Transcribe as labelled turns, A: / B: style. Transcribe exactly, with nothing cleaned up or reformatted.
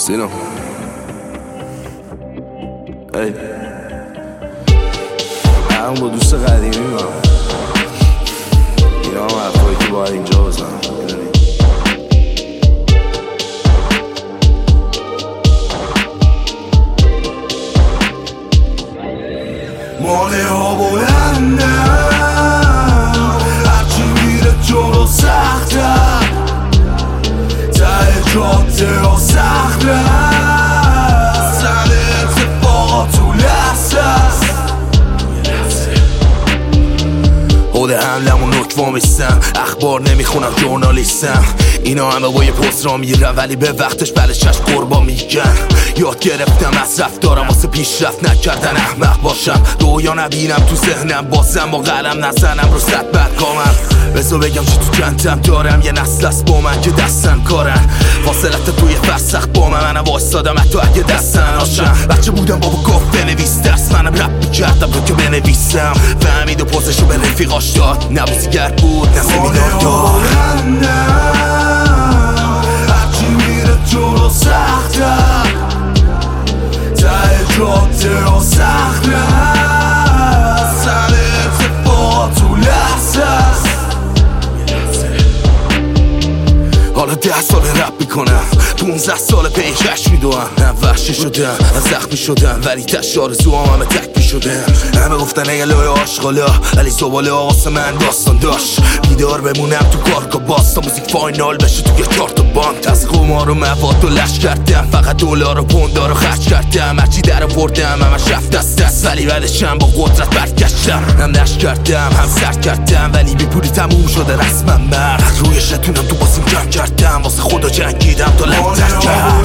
A: سینا ای هم با دوست قدیمی من اینا هم حرفایی که باید اینجا بزنم
B: ماله ها بلنده هرچی میره جلو سخته ته جاده ها سخته سر اتفاقات تو لحظه حوده حملمون نکوا میستم اخبار نمیخونم جورنالیستم اینا همه با یه پست را میرن ولی به وقتش بلشش قربا میگن یاد گرفتم مصرف دارم واسه پیشرفت نکردن احمق باشم رویا نبینم تو ذهنم بازم با قلم نزنم رو صد بدگامم بذار بگم چی تو جنتم دارم یه نسل است با من که دستن کارن فاصلت توی فرسخت با من منم وایستادم حتی اگه دستن آشم بچه بودم بابا گفت بنویس درس منم رپ میکردم رو که بنویسم فهمید و پوزشو به رفیقاش داد نبوزیگر بود نه سمیدار داد هرچی میره جلو سخته ته جاده ها سخته سر اتفاقات تو لحظه حالا ده سال رپ میکنم پونزده سال پیشش میدوم نه وحشی شدم از زخمی شدم ولی تش آرزوام همه تک میشدم همه گفتن اگه لای آشغالا ولی زباله آقاسه من داستان داشت بیدار بمونم تو کارگاه باز تا موزیک فاینال بشه توی چارت و بانک از قمار و مواد و لش کردم فقط دلار و پوندار رو خرج کردم هرچی در آوردم همش رفت دست دست ولی بعدشم با قدرت برگشتم هم نش کردم هم سر کردم ولی بی پولی تموم شده رسمم مرد روی شتونم تو بازیم جمع کردم واسه خدا جنگیدم تا لنگ تر کرد